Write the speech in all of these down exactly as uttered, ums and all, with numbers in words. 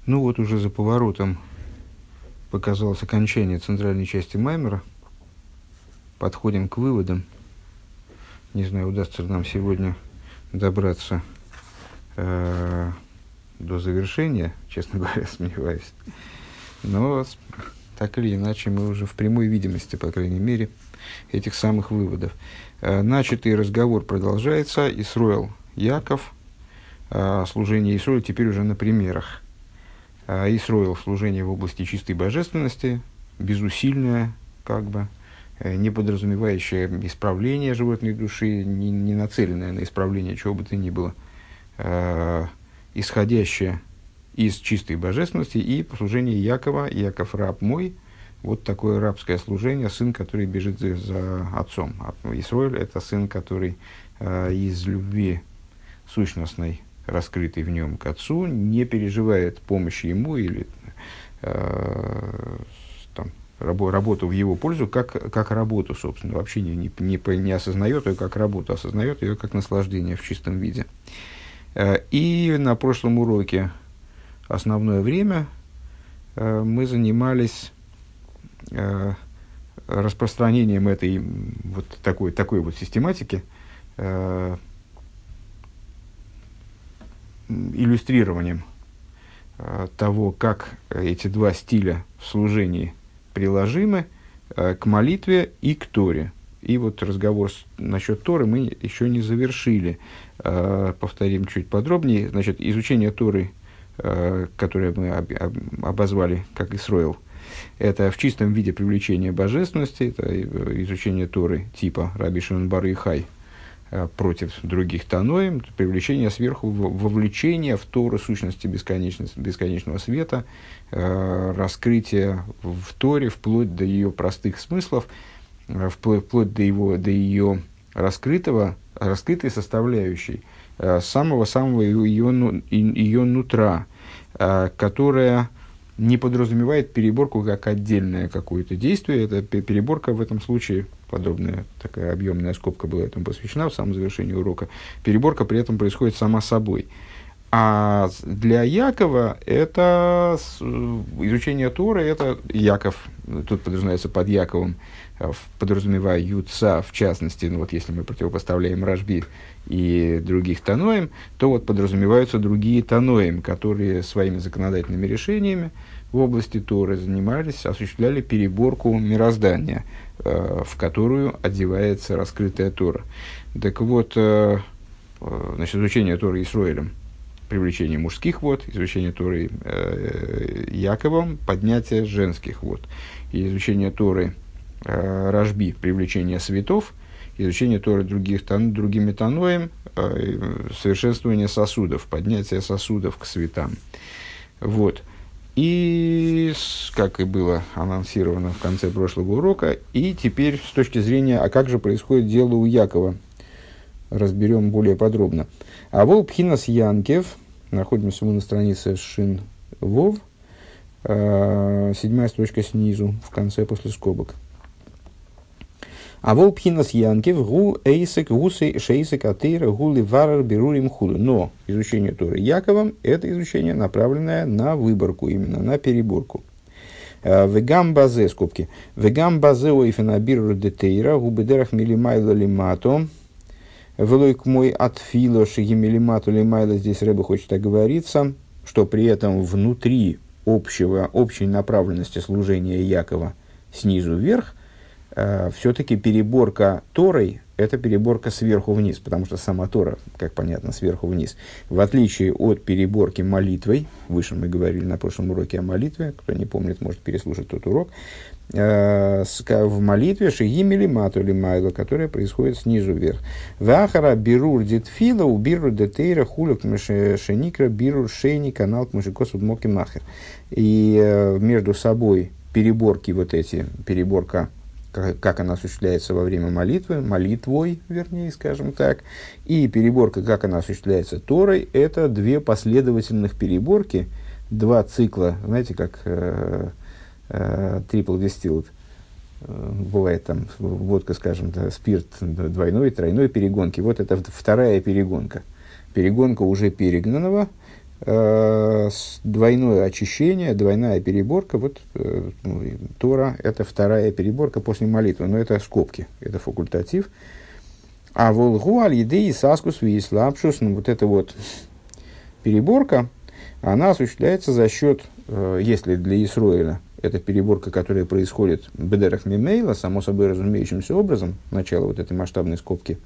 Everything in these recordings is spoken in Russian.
Ну вот уже за поворотом показалось окончание центральной части Маймера. Подходим к выводам. Не знаю, удастся ли нам сегодня добраться э, до завершения, честно говоря, сомневаюсь. Но так или иначе мы уже в прямой видимости, по крайней мере, этих самых выводов. Э, начатый разговор продолжается. Исроэл Яков, э, служение Исроэля теперь уже на примерах. Э, Исроэл служение в области чистой божественности, безусильное, как бы, не подразумевающее исправление животной души, не, не нацеленное на исправление чего бы то ни было, э, исходящее из чистой божественности, и служение Якова, Яков раб мой, вот такое рабское служение, сын, который бежит за, за отцом. Исроэль – это сын, который э, из любви сущностной, раскрытой в нем к отцу, не переживает помощи ему или э, там, работу в его пользу, как, как работу, собственно, вообще не, не, не, не осознает ее как работу, осознает ее как наслаждение в чистом виде. И на прошлом уроке основное время мы занимались распространением этой вот такой, такой вот систематики, иллюстрированием того, как эти два стиля в служении приложимы э, к молитве и к Торе. И вот разговор с, насчет Торы мы еще не завершили. Э, повторим чуть подробнее. Значит, изучение Торы, э, которое мы об, об, обозвали как Исроэл, это в чистом виде привлечение божественности, это изучение Торы типа Раби Шимон бар Йохай э, против других таноим, привлечение сверху, вовлечение в Тору сущности бесконечного света, раскрытие в Торе вплоть до ее простых смыслов, вплоть, вплоть до, его, до ее раскрытого, раскрытой составляющей, самого-самого ее, ее нутра, которая не подразумевает переборку как отдельное какое-то действие. Это переборка в этом случае, подробная такая объемная скобка была этому посвящена в самом завершении урока, переборка при этом происходит сама собой. А для Якова это изучение Торы, это Яков, тут подразумевается под Яковом, подразумевая Юца, в частности, ну вот если мы противопоставляем Рашби и других таноим, то вот подразумеваются другие таноим, которые своими законодательными решениями в области Торы занимались, осуществляли переборку мироздания, в которую одевается раскрытая Тора. Так вот, значит, изучение Торы Исроэлем, привлечение мужских вод, изучение Торы э, Яковом, поднятие женских вод, и изучение Торы э, Рашби, привлечение светов, изучение Торы других, тан, другими таноем, э, совершенствование сосудов, поднятие сосудов к светам. Вот. И, как и было анонсировано в конце прошлого урока, и теперь с точки зрения, а как же происходит дело у Якова, разберем более подробно. А вол пхинас Янкев, находимся мы на странице Шин Вов, э, седьмая строчка снизу, в конце после скобок. А вол пхинас Янкев, гу эйсек, гусы шейсек атеира, гули варар берурим худу. Но изучение Торы Яковом – это изучение, направленное на выборку, именно на переборку. Вегам базе, скобки. Вегам базе ойфена биру детейра, губедерах милимайло лимато. Велойк мой отфило шигимелимату лимайла, здесь Рэбе хочет оговориться, что при этом внутри общего, общей направленности служения Якова снизу вверх, э, все-таки переборка Торой – это переборка сверху вниз, потому что сама Тора, как понятно, сверху вниз. В отличие от переборки молитвой, выше мы говорили на прошлом уроке о молитве, кто не помнит, может переслушать тот урок, в молитве шигимели матули майло, которая происходит снизу вверх. Вахара бирур дитфила у биру детейра хулек шеникра бирур шейни канал к мужикосу моки махер. И между собой переборки вот эти, переборка, как, как она осуществляется во время молитвы, молитвой, вернее, скажем так, и переборка, как она осуществляется Торой, это две последовательных переборки, два цикла, знаете, как трипл дистиллд, бывает там водка, скажем, да, спирт двойной, тройной перегонки. Вот это вторая перегонка. Перегонка уже перегнанного, э, двойное очищение, двойная переборка. Вот э, ну, Тора – это вторая переборка после молитвы, но это скобки, это факультатив. А волгу аль-едей саскус виислапшус, ну вот эта вот переборка, она осуществляется за счет, э, если для Исроэля это переборка, которая происходит бедерах мимейла, само собой разумеющимся образом, начало вот этой масштабной скобки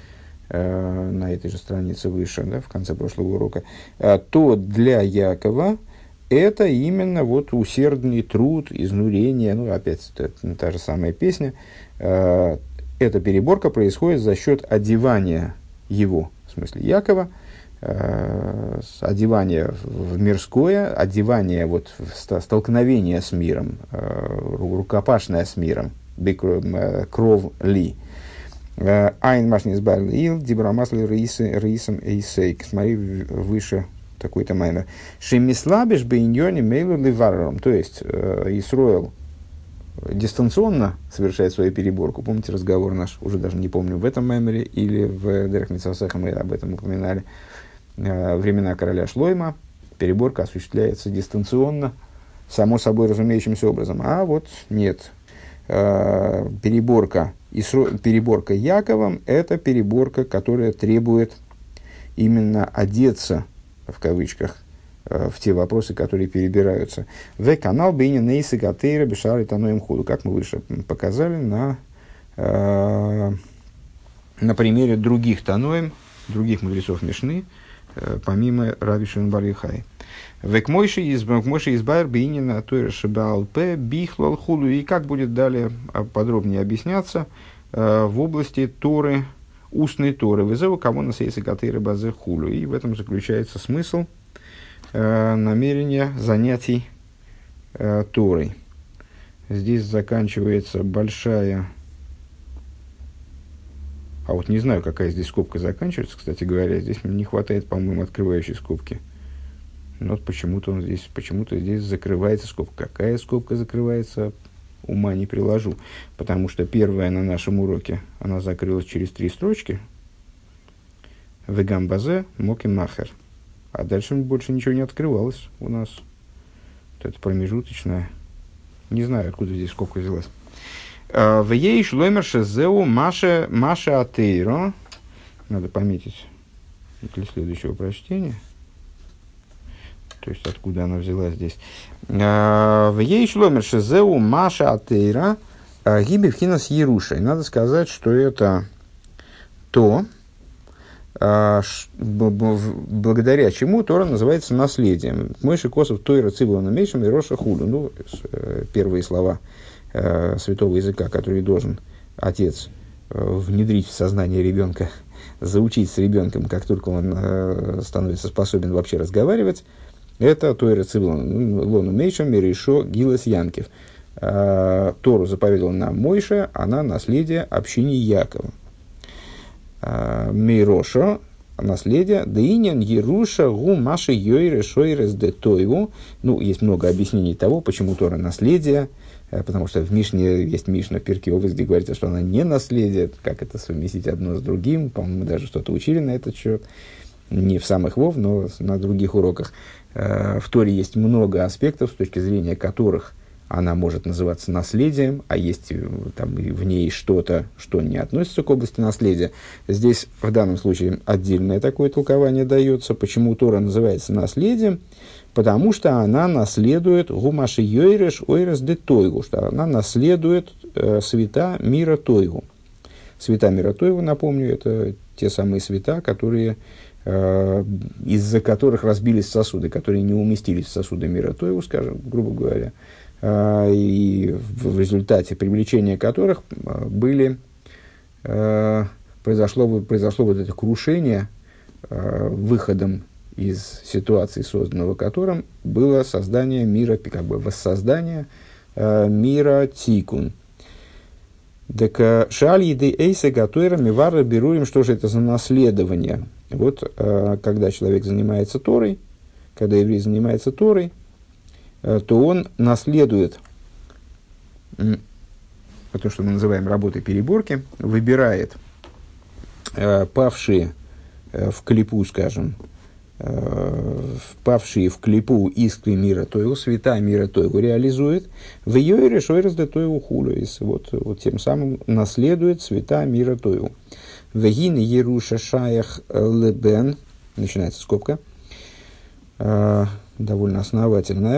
э, на этой же странице выше, да, в конце прошлого урока, э, то для Якова это именно вот усердный труд, изнурение, ну опять это, та же самая песня, э, эта переборка происходит за счет одевания его, в смысле Якова, э, одевания в мирское, одевания вот в столкновение с миром, э, рукопашное с миром, кров ли. Айн машнис барлил, дибрамасли рейсом эйсейк. Смотри выше такой-то маймер. Шемислабиш бейньони мейлу ливарром. То есть, Исроэл дистанционно совершает свою переборку. Помните разговор наш, уже даже не помню, в этом меморе или в Дерех Мицвасеха мы об этом упоминали. Э, времена короля Шлойма переборка осуществляется дистанционно, само собой разумеющимся образом. А вот нет. Э, переборка, Исро, переборка Яковом – это переборка, которая требует именно одеться, в кавычках, в те вопросы, которые перебираются. В канал Бейни Нейсы Гатейра Бешары Таноем Худу, как мы выше показали на, э, на примере других Таноем, других мудрецов Мишны, э, помимо Раби Шимон бар Йохай. Век Мойши избавер Бейни на Тойра Шебаалпе Бихлал Худу. И как будет далее подробнее объясняться э, в области Торы, устной Торы. Вызову кого на Сейсы Гатейра Базе Хулю. И в этом заключается смысл намерение занятий э, Торой. Здесь заканчивается большая... А вот не знаю, какая здесь скобка заканчивается, кстати говоря. Здесь мне не хватает, по-моему, открывающей скобки. Но вот почему-то, он здесь, почему-то здесь закрывается скобка. Какая скобка закрывается, ума не приложу. Потому что первая на нашем уроке, она закрылась через три строчки. Вегамбазе моки махер. А дальше больше ничего не открывалось у нас. Вот это промежуточное. Не знаю, откуда здесь скобка взялась. В ей шлоймер шезеу маше атейро. Надо пометить для следующего прочтения. То есть, откуда она взялась здесь. В ей шлоймер шезеу маше атейро гибевхинас ерушей. Надо сказать, что это то, благодаря чему Тора называется наследием. Мойши Косов Тойра Цибулана Мейшем и Роша Худу. Ну, первые слова э, святого языка, которые должен отец э, внедрить в сознание ребенка, заучить с ребенком, как только он э, становится способен вообще разговаривать, это Тойра Цибулана Мейшем и Решо Гилас Янкев. Э, Тору заповедал нам Мойша, она наследие общины Якова. Мейроша, наследие, Деинин, Еруша, Гу, Маши, Йойре, Шойрес, де Тойву. Ну, есть много объяснений того, почему Тора наследие, потому что в Мишне есть Мишна в Пиркей Овес, где говорится, что она не наследие, как это совместить одно с другим. По-моему, мы даже что-то учили на этот счет. Не в самых Вов, но на других уроках. В Торе есть много аспектов, с точки зрения которых она может называться наследием, а есть там в ней что-то, что не относится к области наследия. Здесь в данном случае отдельное такое толкование дается. Почему Тора называется наследием? Потому что она наследует гумаши йойреш ойрес де тойгу, что она наследует э, света мира тойгу. Света мира тойгу, напомню, это те самые света, которые, э, из-за которых разбились сосуды, которые не уместились в сосуды мира тойгу, скажем, грубо говоря, и в результате привлечения которых были, произошло, произошло вот это крушение, выходом из ситуации, созданного которым было создание мира, как бы воссоздание мира Тикун. Так шаль еды эйсе гатуэра мивара беруем, что же это за наследование? Вот когда человек занимается Торой, когда еврей занимается Торой, то он наследует то, что мы называем работой переборки, выбирает э, павшие э, в клипу, скажем, впавшие в клипу искры мира Тойгу, света мира Тойгу реализует, в ее решой разда Тойгу хулюис, вот, вот тем самым наследует света мира Тойгу. Вегин Еруша Шаях Лебен, начинается скобка, э, довольно основательная,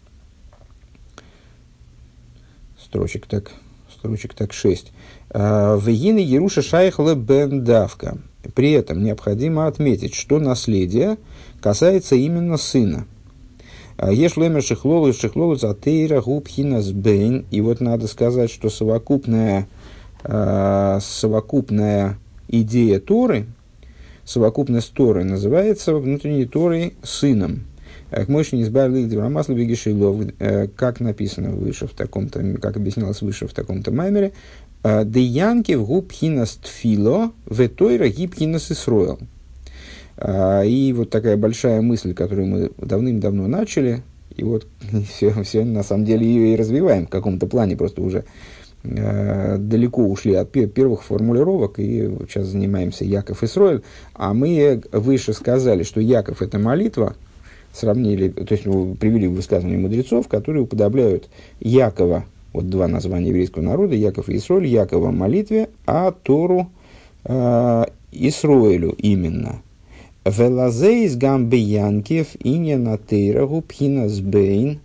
строчек так, строчек так шесть. Вегин Еруша Шаях Лебен Давка. При этом необходимо отметить, что наследие касается именно сына. Еш лемер шихлолу шихлолу затейра губхинас бейн. И вот надо сказать, что совокупная, э, совокупная идея Торы, совокупность Торы называется внутренней Торой сыном. Как мощно избавили Деврамасла Бегишилов, как написано выше в таком-то, как объяснялось выше в таком-то маймере, Деянки в губхинас тфило, в тойра гибхинас Исроэл. И вот такая большая мысль, которую мы давным-давно начали, и вот все, все на самом деле ее и развиваем в каком-то плане, просто уже э, далеко ушли от первых формулировок, и вот сейчас занимаемся Яков Исроэль, а мы выше сказали, что Яков – это молитва, сравнили, то есть ну, привели высказывания мудрецов, которые уподобляют Якова, вот два названия еврейского народа, Яков и Исроэль, Якова молитве, а Тору э, Исроэлю именно. Велазейс гамбе янкев иня натейрагу пхинас бейн.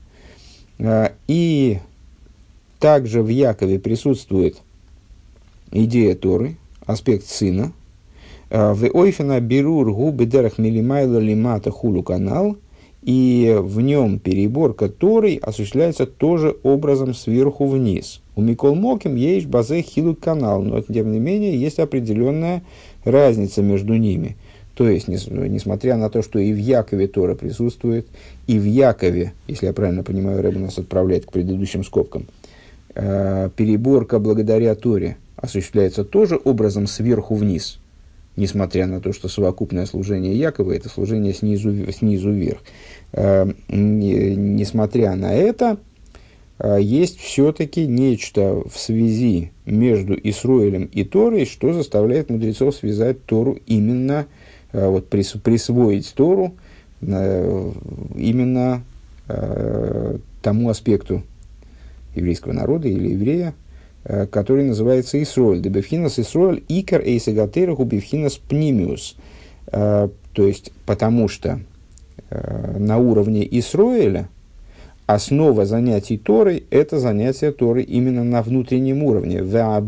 И также в Якове присутствует идея Торы, аспект сына. В ойфена бирур губы дерах милимайла лимата хулу канал. И в нем переборка Торы осуществляется тоже образом сверху вниз. У Микол Моким есть базе хилу канал, но тем не менее есть определенная разница между ними. То есть, несмотря на то, что и в Якове Тора присутствует, и в Якове, если я правильно понимаю, Рэбе нас отправляет к предыдущим скобкам, переборка благодаря Торе осуществляется тоже образом сверху вниз. Несмотря на то, что совокупное служение Якова – это служение снизу, снизу вверх. Э, не, несмотря на это, э, есть все-таки нечто в связи между Исроэлем и Торой, что заставляет мудрецов связать Тору именно, э, вот, прис, присвоить Тору э, именно э, тому аспекту еврейского народа или еврея, который называется Исроэль. Дебевхинас Исроэль икар эйсагатераху бевхинас пнимиус. То есть, потому что на уровне Исроэля основа занятий Торой – это занятие Торы именно на внутреннем уровне. А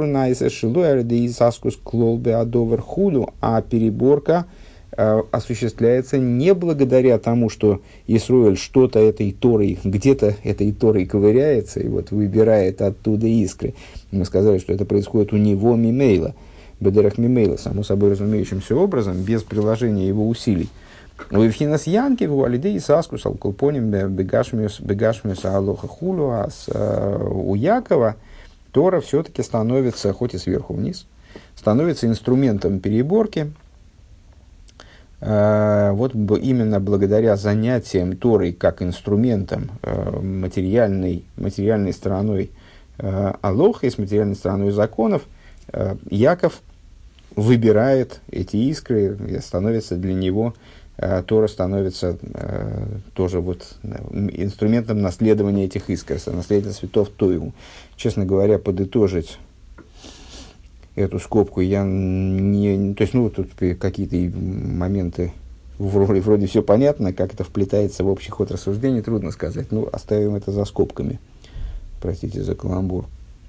переборка осуществляется не благодаря тому, что Исроэль что-то этой Торой, где-то этой Торой ковыряется и вот выбирает оттуда искры. Мы сказали, что это происходит у него мимейла, бедерах мимейла, само собой разумеющимся образом, без приложения его усилий. У Евхинас Янки, у Алидей Саскус, Алкулпоним, Бегашмиус, Бегашмиус, Алоха Хулу, а у Якова Тора все-таки становится, хоть и сверху вниз, становится инструментом переборки. Вот именно благодаря занятиям Торой как инструментом материальной, материальной стороной алохи, с материальной стороной законов, Яков выбирает эти искры, и становится для него, Тора становится тоже вот инструментом наследования этих искр, наследия цветов Тойгу. Честно говоря, подытожить эту скобку я не... То есть, ну, тут какие-то моменты вроде, вроде все понятно, как это вплетается в общий ход рассуждений, трудно сказать. Ну, оставим это за скобками. Простите за каламбур.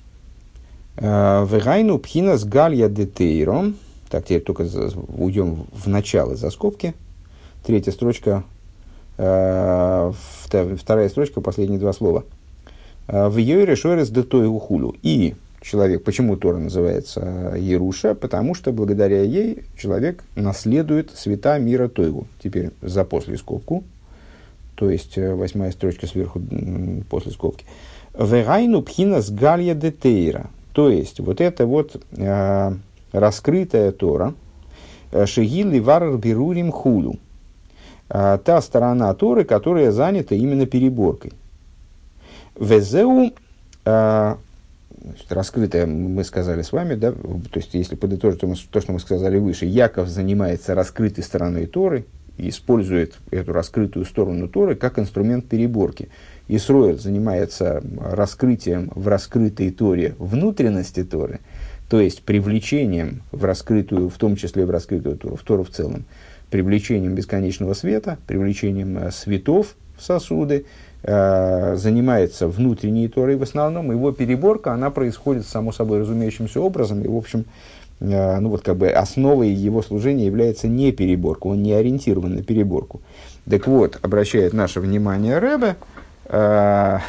Вегайну пхинас галья детейром. Так, теперь только уйдем в начало за скобки. Третья строчка, вторая строчка, последние два слова. В ее решорес детой ухулю. И человек, почему Тора называется Еруша? Потому что благодаря ей человек наследует света мира Тойгу. Теперь за после скобку, то есть восьмая строчка сверху после скобки. Вегайну пхинас галья детейра. То есть вот это вот э, раскрытая Тора, шегилли варр берурим хулю. Э, та сторона Торы, которая занята именно переборкой. Везеу э, раскрытая, мы сказали с вами, да, то есть если подытожить то, то, что мы сказали выше, Яков занимается раскрытой стороной Торы, использует эту раскрытую сторону Торы как инструмент переборки. Исроэль занимается раскрытием в раскрытой Торе внутренности Торы, то есть привлечением в раскрытую, в том числе в раскрытую Тору, в Тору в целом, привлечением бесконечного света, привлечением светов в сосуды, э, занимается внутренней Торой в основном. Его переборка, она происходит само собой разумеющимся образом, и, в общем, э, ну, вот, как бы основой его служения является не переборка, он не ориентирован на переборку. Так вот, обращает наше внимание Ребе, э,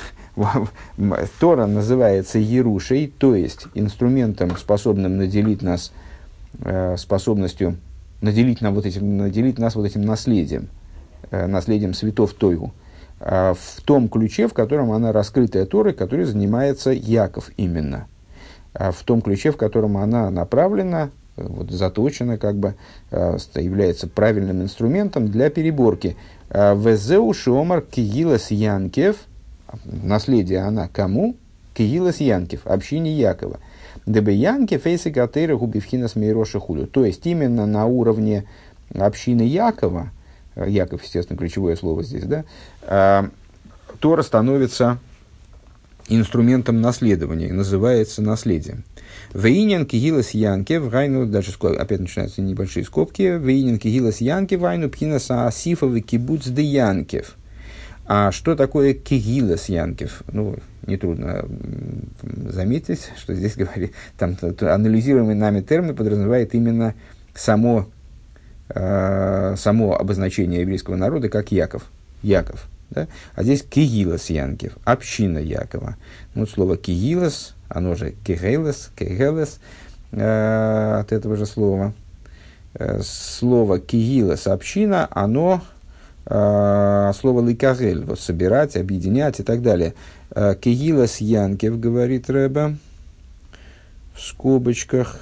Тора называется Ерушей, то есть инструментом, способным наделить нас э, способностью, наделить, нам вот этим, наделить нас вот этим наследием, э, наследием светов Тойгу, э, в том ключе, в котором она раскрытая Торой, которой занимается Яков именно, э, в том ключе, в котором она направлена, э, вот, заточена, как бы, э, является правильным инструментом для переборки. Везеу шомар кигилас янкев, наследие она кому? Кигилас янкев, общине Якова. Дебе янкев эйсы гатейра губивхинас мейроша худу. То есть, именно на уровне общины Якова, Яков, естественно, ключевое слово здесь, да, Тора становится инструментом наследования, называется наследием. Вейнин кигилас янкев, гайну, дальше опять начинаются небольшие скобки, вейнин кигилас янкев, гайну пхинаса асифовый кибуц де янкев. А что такое кигилас янкев? Ну, нетрудно заметить, что здесь говорит, там анализируемый нами термин подразумевает именно само, э, само обозначение еврейского народа как Яков. Яков. Да? А здесь кигилас янкев, община Якова. Вот слово кигилас, оно же кегелес, кегелес, э, от этого же слова. Э, слово кигилас, община, оно... слово ликагель, вот собирать, объединять и так далее. Кегилас янкев, говорит Ребе, в скобочках.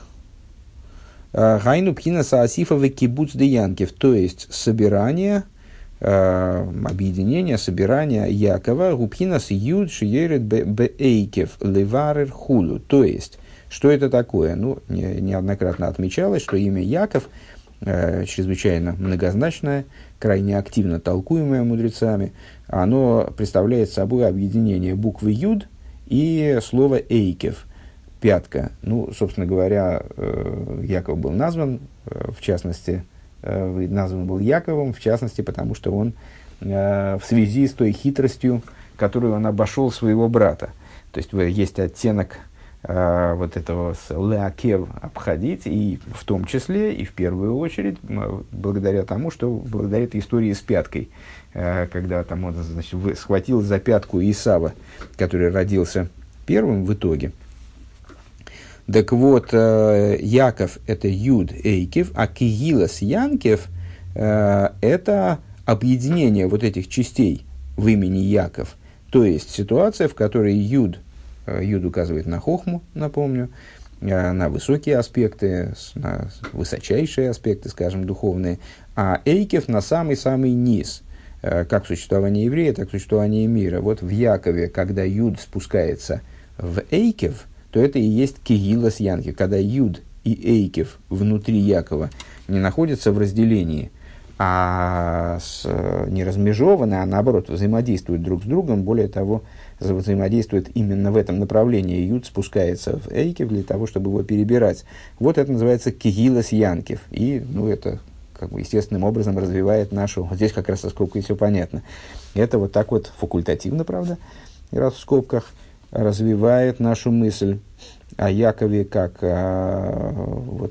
Гайну пхинаса асифовый кибуц де янкев, то есть собирание, объединение, собирание Якова, гупхинас юд шиерет беэйкев леварер хулу. То есть, что это такое? Ну, не, неоднократно отмечалось, что имя Яков чрезвычайно многозначное, крайне активно толкуемое мудрецами, оно представляет собой объединение буквы Юд и слова Эйкев, пятка. Ну, собственно говоря, Яков был назван, в частности, назван был Яковом, в частности, потому что он в связи с той хитростью, которую он обошел своего брата. То есть, есть оттенок вот этого с леакев обходить, и в том числе, и в первую очередь, благодаря тому, что благодаря этой истории с пяткой, когда там он, значит, схватил за пятку Исава, который родился первым в итоге. Так вот, Яков – это Юд Эйкев, а Кигилас Янкев – это объединение вот этих частей в имени Яков. То есть, ситуация, в которой Юд Юд указывает на хохму, напомню, на высокие аспекты, на высочайшие аспекты, скажем, духовные, а Эйкев на самый-самый низ, как существование еврея, так и существование мира. Вот в Якове, когда Юд спускается в Эйкев, то это и есть Кигилас Янкев, когда Юд и Эйкев внутри Якова не находятся в разделении, а с, не размежованы, а наоборот взаимодействуют друг с другом. Более того, взаимодействует именно в этом направлении. Юд спускается в Эйкев для того, чтобы его перебирать. Вот это называется Кигилас Янкев. И, ну, это как бы естественным образом развивает нашу... Вот здесь как раз со скобкой все понятно. Это вот так вот факультативно, правда, раз в скобках, развивает нашу мысль о Якове как а, вот,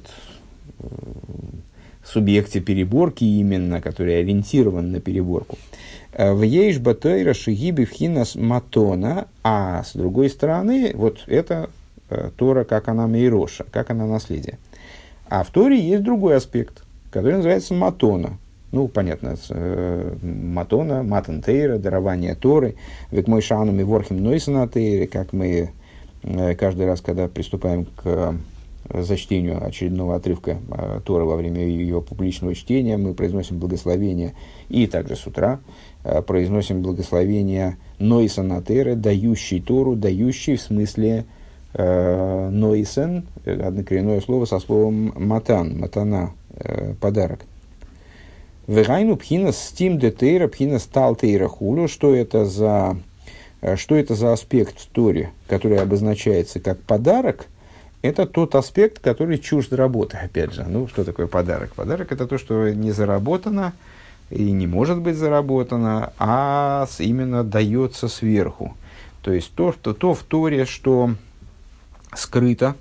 субъекте переборки именно, который ориентирован на переборку. В ейш батойра шигиби вхинас матона, а с другой стороны, вот это э, Тора, как она мейроша, как она наследие. А в Торе есть другой аспект, который называется матона. Ну, понятно, э, матона, матан тейра, дарование Торы, век мой шанами ворхим нойсана тейре, как мы э, каждый раз, когда приступаем к зачтению очередного отрывка э, Торы во время ее публичного чтения, мы произносим благословение, и также с утра э, произносим благословение Нойсана Тейре, дающий Тору, дающий в смысле э, Нойсен, однокоренное слово со словом матан, матана, э, подарок. Вегайну пхинас стим детейра, пхинас талтейра хулю. Что это за, что это за аспект в Торе, который обозначается как подарок? Это тот аспект, который чужд работы, опять же. Ну, что такое подарок? Подарок – это то, что не заработано и не может быть заработано, а именно дается сверху. То есть, то, то, то в Торе, что скрыто,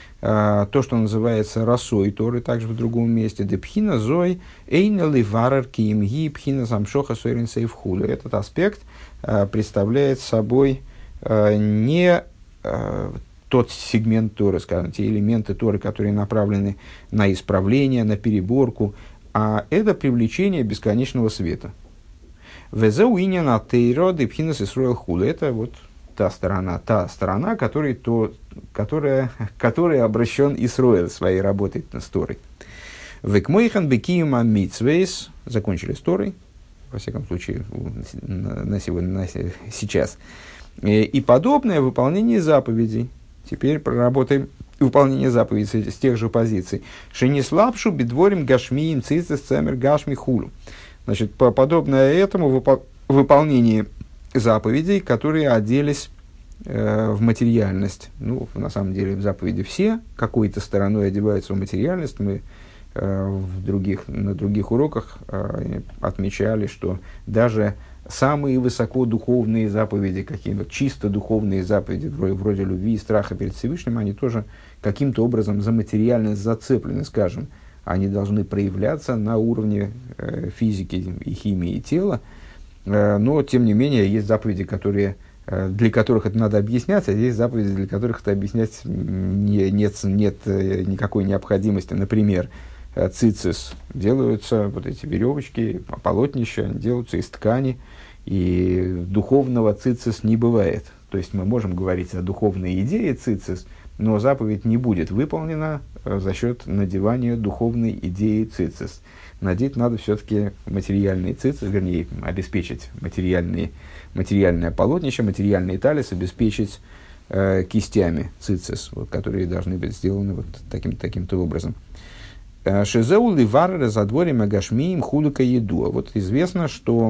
э, то, что называется росой Торы, также в другом месте. Депхина зой эйна ливарар киимги пхина самшоха сойрин сейфхулю. Этот аспект э, представляет собой э, не э, тот сегмент Торы, скажем, те элементы Торы, которые направлены на исправление, на переборку, а это привлечение бесконечного света. Везеуиня на тейро депхинас исруэл хула. Это вот та сторона, та сторона, которой, то, которая, которая обращен Исруэль своей работой с Торой. Векмойхан бекиюма митцвейс. Закончили с Торой, во всяком случае, на, на сегодня, на сейчас. И, и подобное выполнение заповедей. Теперь проработаем выполнение заповедей с тех же позиций. Шенислапшу бедворим гашмиим цицис цемер гашми хулу. Значит, подобное этому выпол- выполнение заповедей, которые оделись э, в материальность. Ну, на самом деле, заповеди все какой-то стороной одеваются в материальность. Мы э, в других, на других уроках э, отмечали, что даже самые высокодуховные заповеди, какие-то чисто духовные заповеди, вроде, вроде любви и страха перед Всевышним, они тоже каким-то образом за материальность зацеплены, скажем. Они должны проявляться на уровне э, физики и химии тела, э, но, тем не менее, есть заповеди, которые, э, для которых это надо объяснять, а есть заповеди, для которых это объяснять не, нет, нет э, никакой необходимости. Например, э, цицис. Делаются вот эти веревочки, полотнища, делаются из ткани, и духовного цицис не бывает. То есть мы можем говорить о духовной идее цицис, но заповедь не будет выполнена э, за счет надевания духовной идеи цицис. Надеть надо все-таки материальные цицис, вернее, обеспечить материальные, материальное полотнище, материальный талис, обеспечить э, кистями цицис, вот, которые должны быть сделаны вот таким, таким-то образом. Шизеу ливар задворим агашмиим хулука еду. Вот известно, что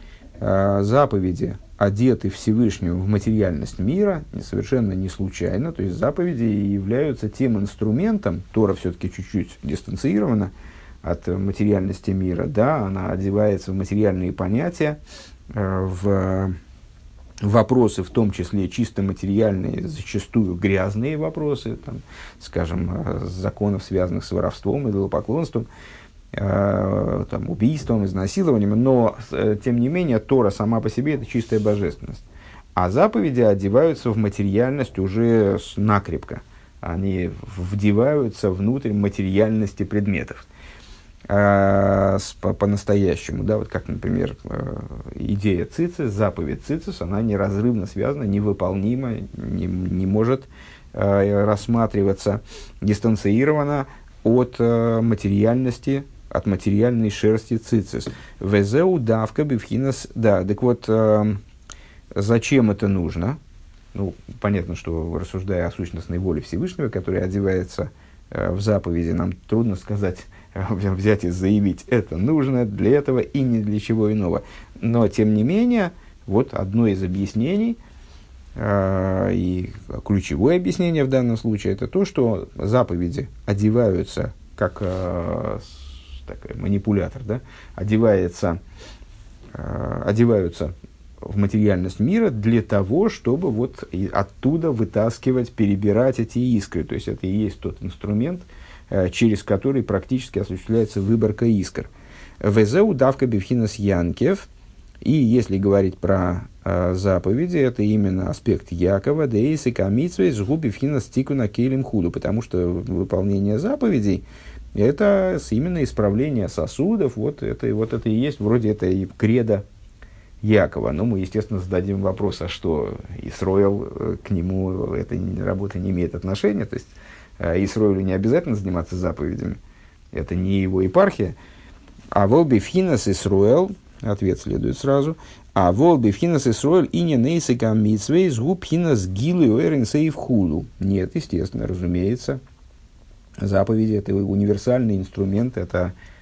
э, заповеди одеты Всевышним в материальность мира, совершенно не случайно. То есть заповеди являются тем инструментом, Тора все-таки чуть-чуть дистанцирована от материальности мира, да, она одевается в материальные понятия, э, в вопросы, в том числе чисто материальные, зачастую грязные вопросы, там, скажем, законов, связанных с воровством, идолопоклонством, э, там, убийством, изнасилованием, но, э, тем не менее, Тора сама по себе – это чистая божественность. А заповеди одеваются в материальность уже накрепко. Они вдеваются внутрь материальности предметов. По- по-настоящему, да, вот как, например, идея цицис, заповедь цицис, она неразрывно связана, невыполнима, не, не может э, рассматриваться дистанцированно от э, материальности, от материальной шерсти цицис. Везеу давка бифхинас, да, так вот, э, зачем это нужно? Ну, понятно, что, рассуждая о сущностной воле Всевышнего, которая одевается э, в заповеди, нам трудно сказать, взять и заявить, это нужно для этого и не для чего иного. Но, тем не менее, вот одно из объяснений, э, и ключевое объяснение в данном случае, это то, что заповеди одеваются, как э, такой манипулятор, да, одевается, э, одеваются в материальность мира для того, чтобы вот оттуда вытаскивать, перебирать эти искры. То есть это и есть тот инструмент, через который практически осуществляется выборка искр. Везеу давка бифхинас янкев. И если говорить про э, заповеди, это именно аспект Якова, дейс и камитсвейс губи бифхинас тикуна кейлем худу, потому что выполнение заповедей – это именно исправление сосудов, вот это, вот это и есть, вроде это и кредо Якова. Но мы, естественно, зададим вопрос, а что Исроэл, к нему эта работа не имеет отношения, то есть Исроэлю не обязательно заниматься заповедями, это не его епархия. А волби финас Исроэл, ответ следует сразу, а волби финас Исроэл и не нейсика митсвей сгуб финас гилы уэрин сейв хулу. Нет, естественно, разумеется, заповеди – это универсальный инструмент, это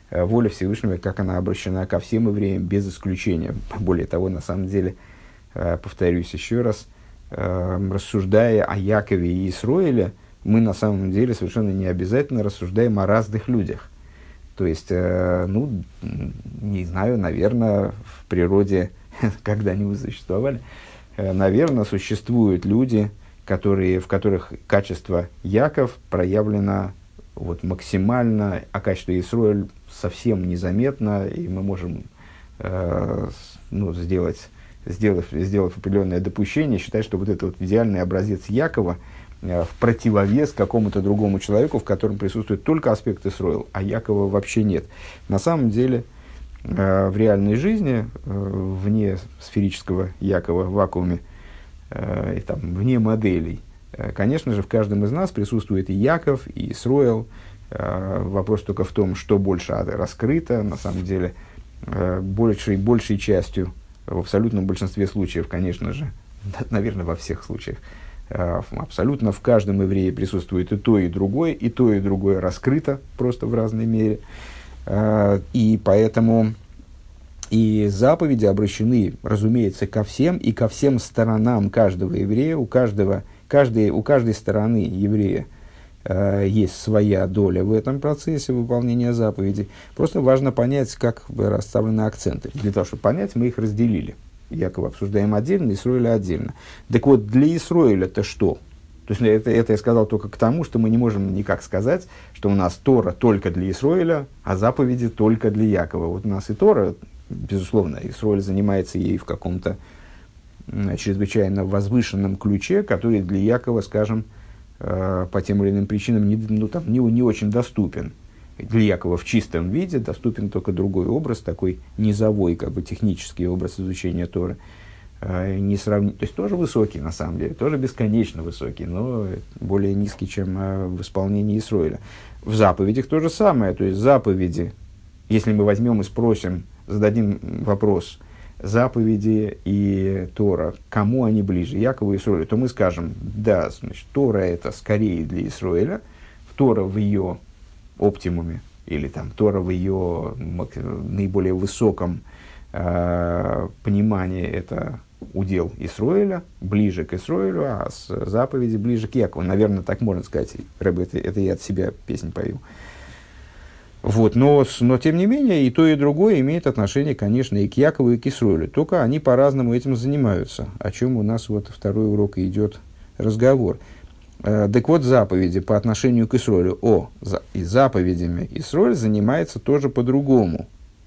э, воля Всевышнего, как она обращена ко всем евреям, без исключения. Более того, на самом деле, э, повторюсь еще раз, э, рассуждая о Якове и Исроиле, мы на самом деле совершенно не обязательно рассуждаем о разных людях. То есть, э, ну, не знаю, наверное, в природе когда-нибудь существовали, э, наверное, существуют люди, которые, в которых качество Яков проявлено вот, максимально, а качество Исроиль совсем незаметно, и мы можем э, ну, сделать, сделав, сделав определенное допущение, считать, что вот это вот идеальный образец Якова в противовес какому-то другому человеку, в котором присутствует только аспект Исроил, а Якова вообще нет. На самом деле, э, в реальной жизни, э, вне сферического Якова, в вакууме, э, и, там, вне моделей, э, конечно же, в каждом из нас присутствует и Яков, и Исроил. Э, вопрос только в том, что больше раскрыто. На самом деле, э, большей, большей частью, в абсолютном большинстве случаев, конечно же, наверное, во всех случаях, абсолютно в каждом еврее присутствует и то, и другое, и то, и другое раскрыто просто в разной мере. И поэтому и заповеди обращены, разумеется, ко всем и ко всем сторонам каждого еврея. У, каждого, каждой, у каждой стороны еврея есть своя доля в этом процессе выполнения заповедей. Просто важно понять, как расставлены акценты. Для того, чтобы понять, мы их разделили. Якова обсуждаем отдельно, Исроиля отдельно. Так вот, для Исроиля это что? То есть, это, это я сказал только к тому, что мы не можем никак сказать, что у нас Тора только для Исроиля, а заповеди только для Якова. Вот у нас и Тора, безусловно, Исроиль занимается ей в каком-то чрезвычайно возвышенном ключе, который для Якова, скажем, э, по тем или иным причинам не, ну, там, не, не очень доступен. Для Якова в чистом виде доступен только другой образ, такой низовой, как бы технический образ изучения Торы. Э, не сравни... То есть тоже высокий, на самом деле, тоже бесконечно высокий, но более низкий, чем э, в исполнении Исроиля. В заповедях то же самое. То есть заповеди, если мы возьмем и спросим, зададим вопрос, заповеди и Тора, кому они ближе, Якову и Исроилю, то мы скажем, да, значит, Тора это скорее для Исроиля, Тора в ее оптимуме, или там Тора в ее наиболее высоком э, понимании это удел Исроиля, ближе к Исроилю, а с заповеди ближе к Якову. Наверное, так можно сказать. Рэбе, это, это я от себя песнь пою. Вот, но, но, тем не менее, и то, и другое имеет отношение, конечно, и к Якову, и к Исроилю. Только они по-разному этим занимаются, о чем у нас вот второй урок идет разговор. Так вот, заповеди по отношению к Исроилю. О, за, и заповедями Исроиль занимается тоже по-другому.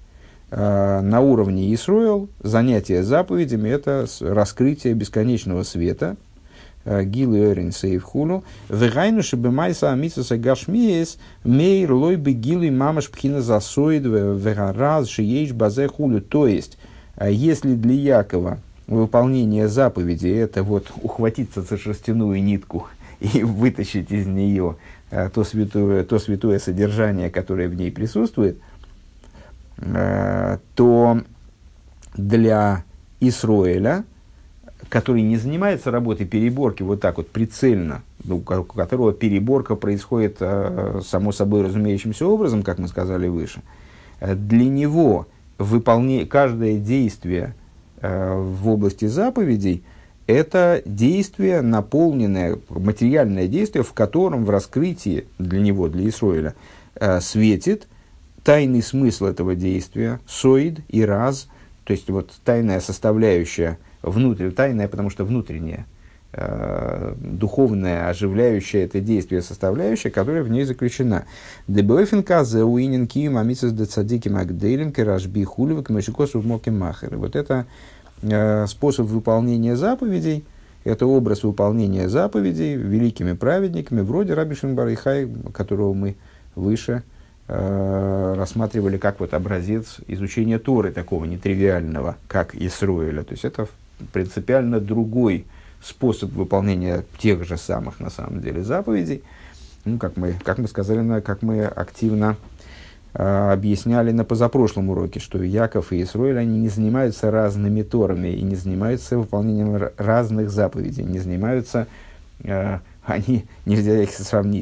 На уровне Исроил занятие заповедями – это раскрытие бесконечного света. Гилу эрин сейв хулу. Вегайну шебемайса амитсуса гашмиес мейр лой бы гилу мамаш пхина засоид вегараз шиеиш базе хулу. То есть, если для Якова выполнение заповеди – это вот ухватиться за шерстяную нитку и вытащить из нее а, то, святое, то святое содержание, которое в ней присутствует, а, то для Исроэля, который не занимается работой переборки вот так вот прицельно, у которого переборка происходит а, само собой разумеющимся образом, как мы сказали выше, для него выполне, каждое действие а, в области заповедей это действие, наполненное, материальное действие, в котором в раскрытии для него, для Исроиля, э, светит тайный смысл этого действия, соид и раз, то есть вот тайная составляющая, внутрь, тайная, потому что внутренняя, э, духовная, оживляющая это действие, составляющая, которая в ней заключена. Дебоэфенказа уинен киим амитсас децадики магдейлен керашби хулевик мешикосу в моке махеры. Вот это способ выполнения заповедей, это образ выполнения заповедей великими праведниками, вроде Раби Шимон бар Йохай, которого мы выше э, рассматривали как вот образец изучения Торы, такого нетривиального, как Исроэля. То есть это принципиально другой способ выполнения тех же самых, на самом деле, заповедей. Ну, как мы, как мы сказали, как мы активно объясняли на позапрошлом уроке, что Яков и Исроиль, они не занимаются разными Торами и не занимаются выполнением разных заповедей, не занимаются, э, они, нельзя их сравнить,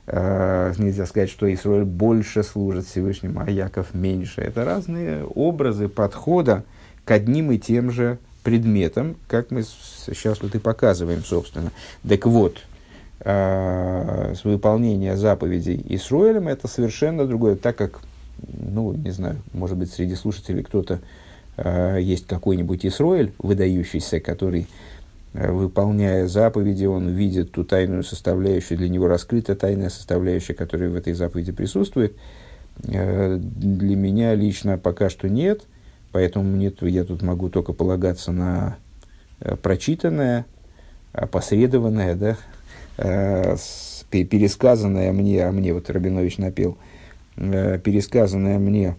Э, нельзя сказать, что Исроэль больше служит Всевышнему, а Яков меньше. Это разные образы подхода к одним и тем же предметам, как мы сейчас вот и показываем, собственно. Так вот, э, выполнение заповедей Исроэлем – это совершенно другое, так как, ну, не знаю, может быть, среди слушателей кто-то э, есть какой-нибудь Исроэль, выдающийся, который, э, выполняя заповеди, он видит ту тайную составляющую, для него раскрыта тайная составляющая, которая в этой заповеди присутствует. Э, для меня лично пока что нет, поэтому мне, я тут могу только полагаться на э, прочитанное, опосредованное, да, э, с, пересказанное мне, а мне вот Рабинович напел, э, пересказанное мне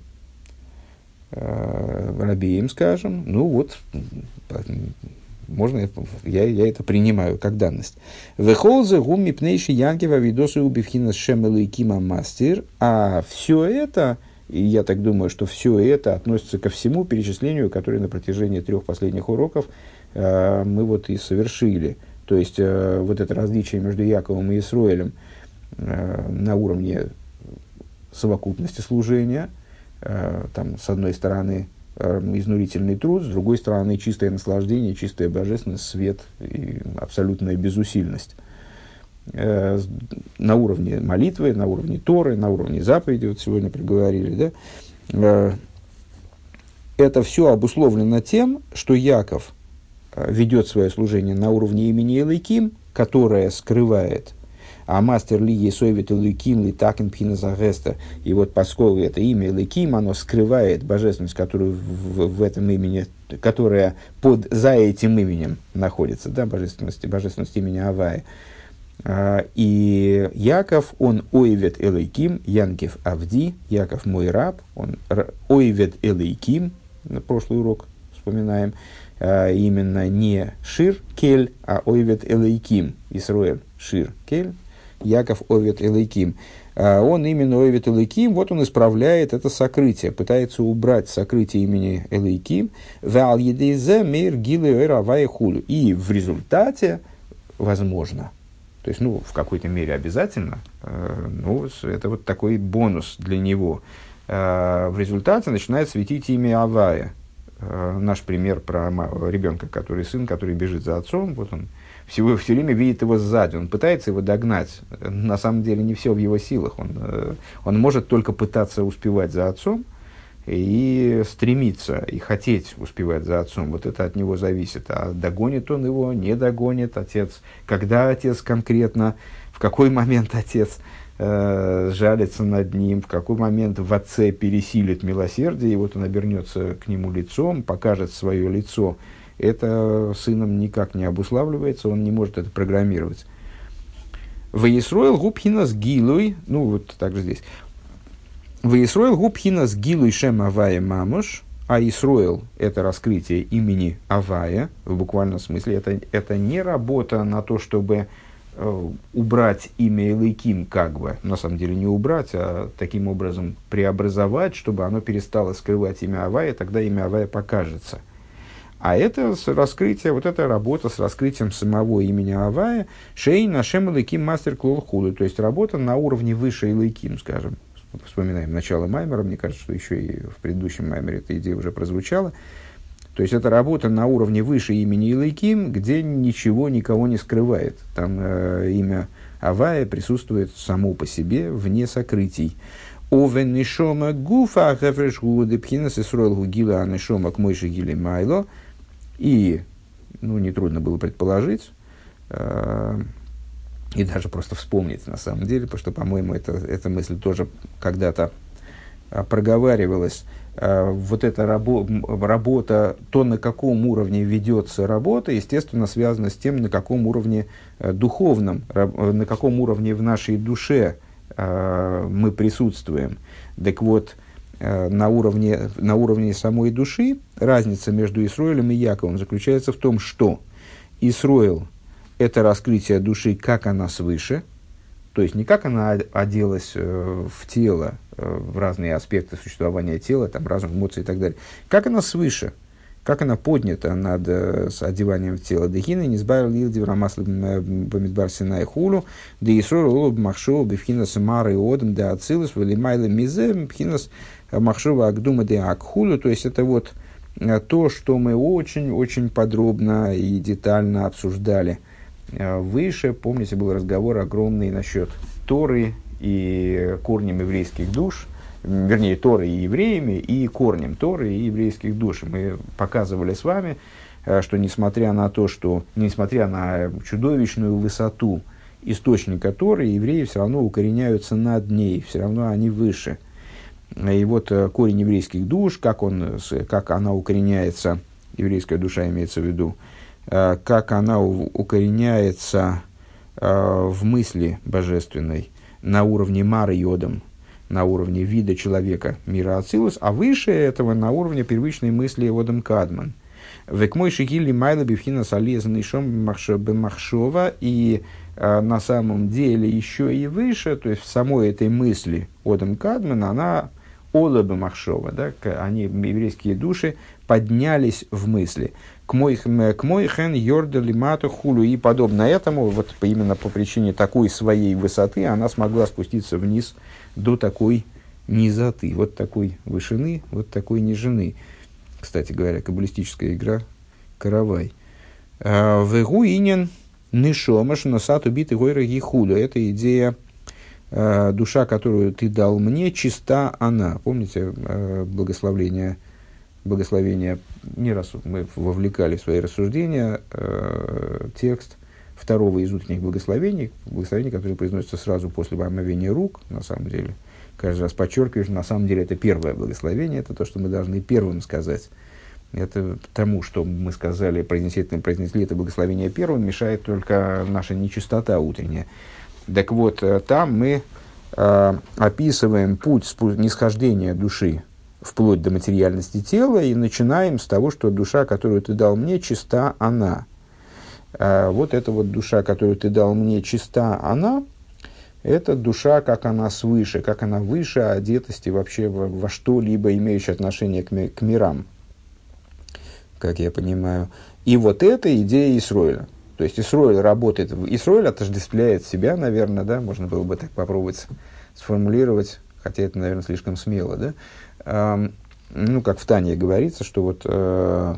э, Рабием, скажем, ну вот, можно, я, я это принимаю как данность. Вехолзе гумми пнейши янгева видосы убивхина шемелу и кима мастер, а все это, и я так думаю, что все это относится ко всему перечислению, которое на протяжении трех последних уроков э, мы вот и совершили. То есть, э, вот это различие между Яковом и Исроэлем э, на уровне совокупности служения, э, там, с одной стороны, э, изнурительный труд, с другой стороны, чистое наслаждение, чистая божественность, свет и абсолютная безусильность. На уровне молитвы, на уровне Торы, на уровне заповеди, вот сегодня проговорили, да, это все обусловлено тем, что Яков ведет свое служение на уровне имени Элоким, которое скрывает, а мастер ли есовит Элоким ли такен пхина загеста, и вот поскольку это имя Элоким, оно скрывает божественность, которую в, в этом имени, которая под, за этим именем находится, да, божественность, божественность имени Авая. И Яков, он ойвет Элейким, Янкев Авди, Яков мой раб, он ойвет Элейким, на прошлый урок вспоминаем, именно не Шир Кель, а ойвет Элейким, Исроэль Шир Кель, Яков ойвет Элейким. Он именно ойвет Элейким, вот он исправляет это сокрытие, пытается убрать сокрытие имени Элейким, вал едейзе мейр гилы эравай хулю. И в результате, возможно, то есть, ну, в какой-то мере обязательно, э, ну, это вот такой бонус для него. Э, в результате начинает светить имя Авая. Э, наш пример про ребенка, который сын, который бежит за отцом, вот он все, все время видит его сзади, он пытается его догнать. На самом деле не все в его силах. Он, э, он может только пытаться успевать за отцом и стремиться, и хотеть успевать за отцом. Вот это от него зависит. А догонит он его, не догонит отец. Когда отец конкретно, в какой момент отец э, жалится над ним, в какой момент в отце пересилит милосердие, и вот он обернется к нему лицом, покажет свое лицо. Это сыном никак не обуславливается, он не может это программировать. «Ваисроил губхинас гилуй», ну вот также здесь, «Ваисроил губхинас гилуй шем Авая мамуш», а Исроил – это раскрытие имени Авая, в буквальном смысле, это, это не работа на то, чтобы э, убрать имя Элейким, как бы, на самом деле не убрать, а таким образом преобразовать, чтобы оно перестало скрывать имя Авая, тогда имя Авая покажется. А это раскрытие, вот эта работа с раскрытием самого имени Авая, шейн нашем Элейким мастер клол худу, то есть работа на уровне выше Элейким, скажем. Вспоминаем начало Маймера, мне кажется, что еще и в предыдущем Маймере эта идея уже прозвучала. То есть это работа на уровне выше имени Элейким, где ничего никого не скрывает. Там э, имя Авая присутствует само по себе, вне сокрытий. Овен нишома гуфа хафреш гуды пхинас исроил гугила анишома к мойши гиле майло. И, ну, нетрудно было предположить, э, и даже просто вспомнить, на самом деле, потому что, по-моему, это, эта мысль тоже когда-то а, проговаривалась. А, вот эта рабо- работа, то, на каком уровне ведется работа, естественно, связана с тем, на каком уровне а, духовном, раб- на каком уровне в нашей душе а, мы присутствуем. Так вот, а, на уровне, на уровне самой души разница между Исроэлем и Яковом заключается в том, что Исроэл – это раскрытие души, как она свыше, то есть не как она оделась э, в тело, э, в разные аспекты существования тела, там, разум, эмоции и так далее, как она свыше, как она поднята над э, с одеванием в тело. Дехина не сбавил илди в рамасле бамидбар синай хулу, да и срор улуб махшова бифхинас мары и одам да ацилус валимайла мизе бифхинас махшова агдума да акхулу. То есть это вот то, что мы очень-очень подробно и детально обсуждали выше. Помните, был разговор огромный насчет Торы и корнем еврейских душ, вернее, Торы и евреями, и корнем Торы и еврейских душ. Мы показывали с вами, что несмотря на то, что, несмотря на чудовищную высоту источника Торы, евреи все равно укореняются над ней, все равно они выше. И вот корень еврейских душ, как, он, как она укореняется, еврейская душа имеется в виду, как она укореняется в мысли божественной на уровне мара йодом, на уровне вида человека мира Ацилус, а выше этого на уровне первичной мысли Одам Кадман. Век мой шигили майла бифхина салезанный шом бемахшова, и э, на самом деле еще и выше, то есть в самой этой мысли Одам Кадман, она ола бемахшова, да, они, еврейские души, поднялись в мысли. К мой хен йорда лимату хулю, и подобно этому, вот именно по причине такой своей высоты, она смогла спуститься вниз до такой низоты, вот такой вышины, вот такой нижины. Кстати говоря, каббалистическая игра «Каравай». «Вегу инин нишомаш носат убитый гойра гихуду». Это идея «душа, которую ты дал мне, чиста она». Помните благословление, благословение, не раз мы вовлекали в свои рассуждения текст второго из утренних благословений, благословение, которое произносится сразу после омовения рук, на самом деле. Каждый раз подчеркиваешь, на самом деле это первое благословение, это то, что мы должны первым сказать. Это тому, что мы сказали, произнесли, произнесли это благословение первым, мешает только наша нечистота утренняя. Так вот, там мы э, описываем путь нисхождения души вплоть до материальности тела и начинаем с того, что душа, которую ты дал мне, чиста она. Э, вот эта вот душа, которую ты дал мне, чиста она. Это душа, как она свыше, как она выше одетости вообще во, во что-либо, имеющее отношение к, ми, к мирам, как я понимаю. И вот это идея Исроэля. То есть Исроэль работает, Исроэль отождествляет себя, наверное, да, можно было бы так попробовать сформулировать, хотя это, наверное, слишком смело, да. Эм, ну, как в Тане говорится, что вот э,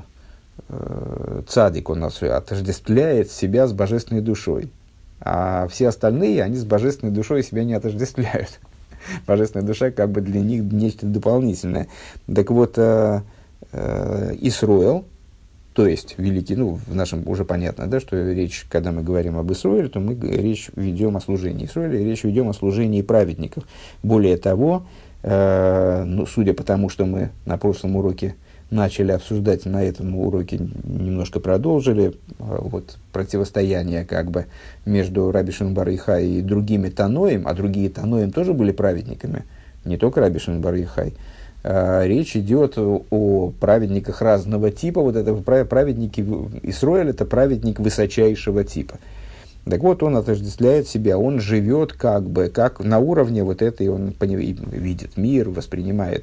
э, цадик, он нас отождествляет себя с божественной душой. А все остальные, они с божественной душой себя не отождествляют. Божественная душа как бы для них нечто дополнительное. Так вот, э, э, Исроэл, то есть великий, ну, в нашем уже понятно, да, что речь, когда мы говорим об Исроэле, то мы речь ведем о служении Исроэля, речь ведем о служении праведников. Более того, э, ну, судя по тому, что мы на прошлом уроке начали обсуждать, на этом уроке немножко продолжили, вот, противостояние как бы между Раби Шимон бар Йохай и другими Таноим, а другие Таноим тоже были праведниками, не только Раби Шимон бар Йохай. А, речь идет о, о праведниках разного типа. Вот это праведники Исроэль, это праведник высочайшего типа. Так вот, он отождествляет себя, он живет как бы, как на уровне вот этой, он видит мир, воспринимает.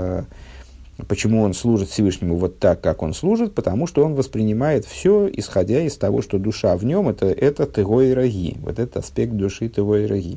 Почему он служит Всевышнему вот так, как он служит? Потому что он воспринимает все, исходя из того, что душа в нем, это, это тегой раги, вот этот аспект души тегой раги.